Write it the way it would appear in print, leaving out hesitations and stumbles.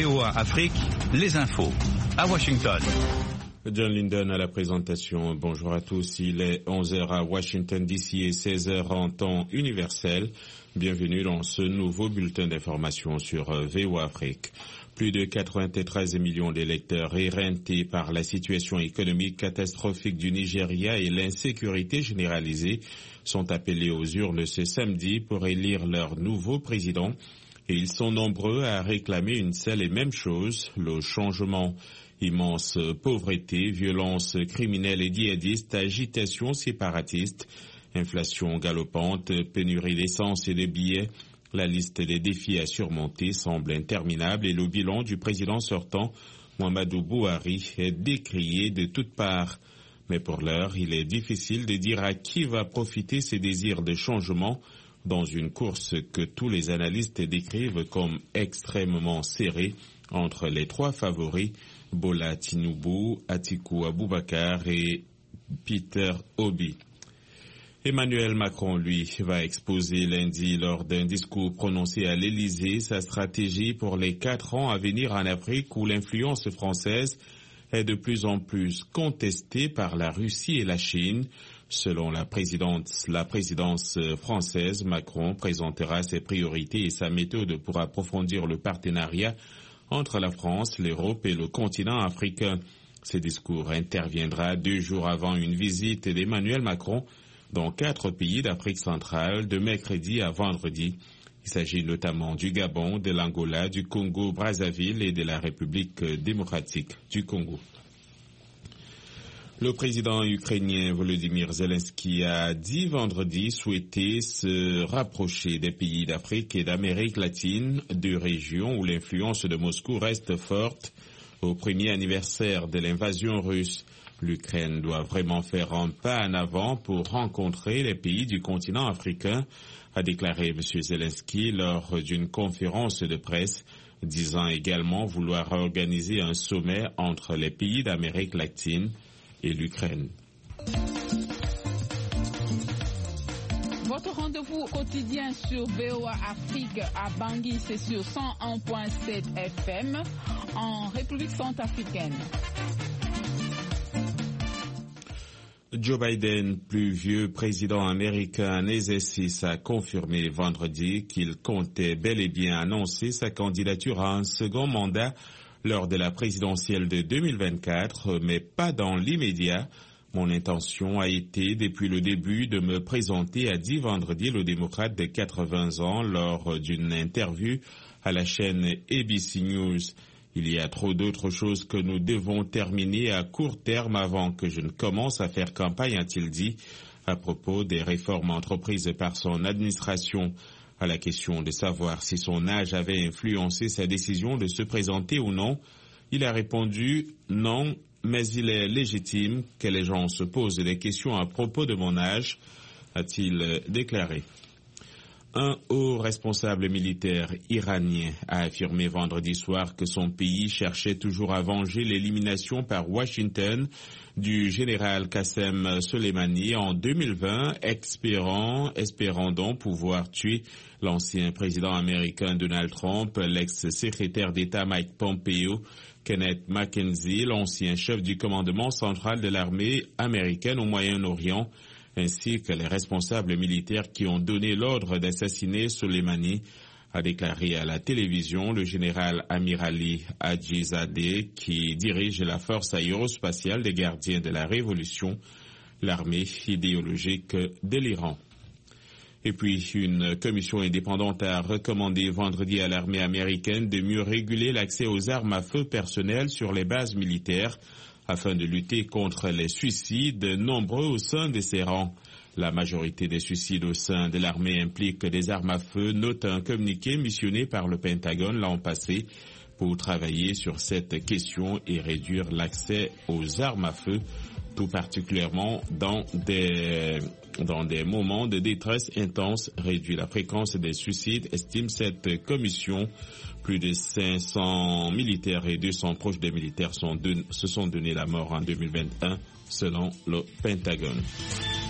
VOA Afrique, les infos. À Washington. John Linden à la présentation. Bonjour à tous. Il est 11h à Washington DC et 16h en temps universel. Bienvenue dans ce nouveau bulletin d'information sur VOA Afrique. Plus de 93 millions d'électeurs éreintés par la situation économique catastrophique du Nigeria et l'insécurité généralisée sont appelés aux urnes ce samedi pour élire leur nouveau président. Et ils sont nombreux à réclamer une seule et même chose, le changement. Immense pauvreté, violence criminelle et djihadiste, agitation séparatiste, inflation galopante, pénurie d'essence et de billets. La liste des défis à surmonter semble interminable et le bilan du président sortant, Muhammadu Buhari, est décrié de toutes parts. Mais pour l'heure, il est difficile de dire à qui va profiter ces désirs de changement dans une course que tous les analystes décrivent comme extrêmement serrée entre les trois favoris, Bola Tinubu, Atiku Abubakar et Peter Obi. Emmanuel Macron, lui, va exposer lundi lors d'un discours prononcé à l'Élysée sa stratégie pour les 4 ans à venir en Afrique où l'influence française est de plus en plus contestée par la Russie et la Chine. Selon la présidence française, Macron présentera ses priorités et sa méthode pour approfondir le partenariat entre la France, l'Europe et le continent africain. Ce discours interviendra 2 jours avant une visite d'Emmanuel Macron dans 4 pays d'Afrique centrale de mercredi à vendredi. Il s'agit notamment du Gabon, de l'Angola, du Congo-Brazzaville et de la République démocratique du Congo. Le président ukrainien Volodymyr Zelensky a dit vendredi souhaiter se rapprocher des pays d'Afrique et d'Amérique latine, 2 régions où l'influence de Moscou reste forte. Au premier anniversaire de l'invasion russe, l'Ukraine doit vraiment faire un pas en avant pour rencontrer les pays du continent africain, a déclaré M. Zelensky lors d'une conférence de presse, disant également vouloir organiser un sommet entre les pays d'Amérique latine et l'Ukraine. Votre rendez-vous quotidien sur VOA Afrique à Bangui, c'est sur 101.7 FM en République centrafricaine. Joe Biden, plus vieux président américain en exercice, a confirmé vendredi qu'il comptait bel et bien annoncer sa candidature à un second mandat lors de la présidentielle de 2024, mais pas dans l'immédiat. Mon intention a été, depuis le début, de me présenter, a dit vendredi le démocrate de 80 ans lors d'une interview à la chaîne ABC News. Il y a trop d'autres choses que nous devons terminer à court terme avant que je ne commence à faire campagne, a-t-il dit, à propos des réformes entreprises par son administration. À la question de savoir si son âge avait influencé sa décision de se présenter ou non, il a répondu « Non, mais il est légitime que les gens se posent des questions à propos de mon âge », a-t-il déclaré. Un haut responsable militaire iranien a affirmé vendredi soir que son pays cherchait toujours à venger l'élimination par Washington du général Qassem Soleimani en 2020, espérant donc pouvoir tuer l'ancien président américain Donald Trump, l'ex-secrétaire d'État Mike Pompeo, Kenneth McKenzie, l'ancien chef du commandement central de l'armée américaine au Moyen-Orient, ainsi que les responsables militaires qui ont donné l'ordre d'assassiner Soleimani, a déclaré à la télévision le général Amir Ali Hajizadeh, qui dirige la force aérospatiale des gardiens de la Révolution, l'armée idéologique de l'Iran. Et puis, une commission indépendante a recommandé vendredi à l'armée américaine de mieux réguler l'accès aux armes à feu personnelles sur les bases militaires afin de lutter contre les suicides nombreux au sein de ses rangs. La majorité des suicides au sein de l'armée impliquent des armes à feu, note un communiqué missionné par le Pentagone l'an passé pour travailler sur cette question et réduire l'accès aux armes à feu, tout particulièrement dans des moments de détresse intense. Réduire la fréquence des suicides, estime cette commission. Plus de 500 militaires et 200 proches des militaires se sont donné la mort en 2021, selon le Pentagone.